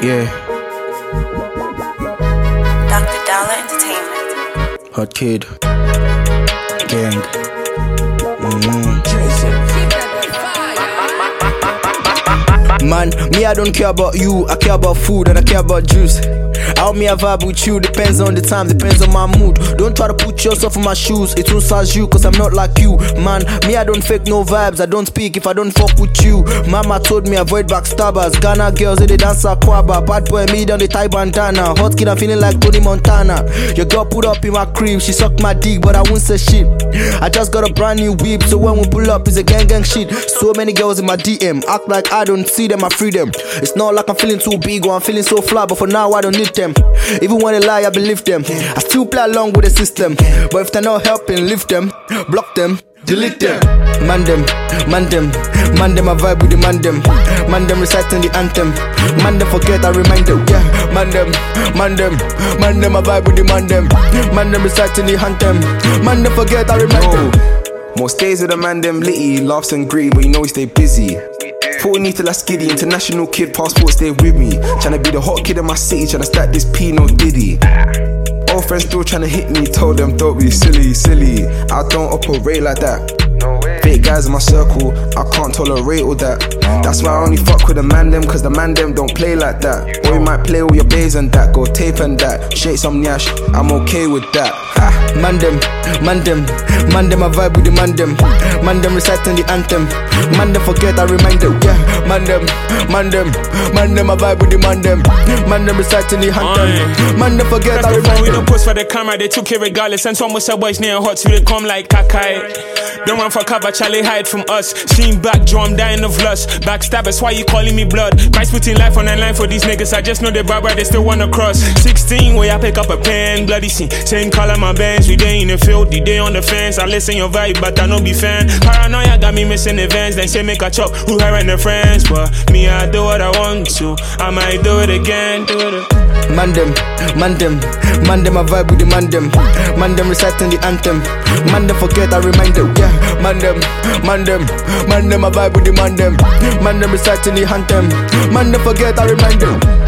Yeah. Dr. Dollar Entertainment. Hot Kid. Gang. Man, me I don't care about you, I care about food and I care about juice. How me I vibe with you depends on the time, depends on my mood. Don't try to put yourself in my shoes, it won't size you cause I'm not like you. Man, me I don't fake no vibes, I don't speak if I don't fuck with you. Mama told me avoid backstabbers, Ghana girls they dance aquaba. Bad boy me down the tie bandana, hot kid I'm feeling like Tony Montana. Your girl put up in my crib, she sucked my dick but I won't say shit. I just got a brand new whip, so when we pull up it's a gang shit. So many girls in my DM, act like I don't see them, I free them. It's not like I'm feeling too big or I'm feeling so fly, but for now I don't need them. Even when they lie, I believe them. I still play along with the system, but if they're not helping, leave them, block them, delete them. Man them, I vibe with the man them reciting the anthem. Man them forget, I remind them. Yeah, man them, I vibe with the man them reciting the anthem. Man them forget, I remind them. Most days with the man them litty, laughs and gritty, but you know we stay busy. 40 need to last skiddy, international kid, passport stay with me. Tryna be the hot kid in my city, tryna stack this P, no diddy. Old friends still tryna hit me, told them don't be silly. I don't operate like that. Fake guys in my circle, I can't tolerate all that. That's why I only fuck with the man them, cause the man them don't play like that. Or you might play all your bays and that, go tape and that. Shake some nyash, I'm okay with that. Man them, I vibe with the man them reciting the anthem. Man them forget, I remind them. Yeah, man them, I vibe with the man them reciting the anthem. Man them forget, I remind them. We don't post for the camera, they took it regardless. And some was a boys near hot, so they come like Kakai. Don't run for cover, Charlie hide from us. Seen back, Joe, I'm dying of lust. Backstabbers, why you calling me blood? Christ putting life on the line for these niggas. I just know they bad, they still wanna cross. 16, where I pick up a pen, bloody scene. Same color my bands, we day in the field, the day on the fence. I listen your vibe, but I no be fan. Paranoia got me missing events, then say make a chop. Who her and their friends, but me I do what I want to. I might do it again, Man them, I vibe with the man them reciting the anthem. Man them forget, I remind them. Yeah, man them, I vibe with the man them reciting the anthem. Man them forget, I remind them.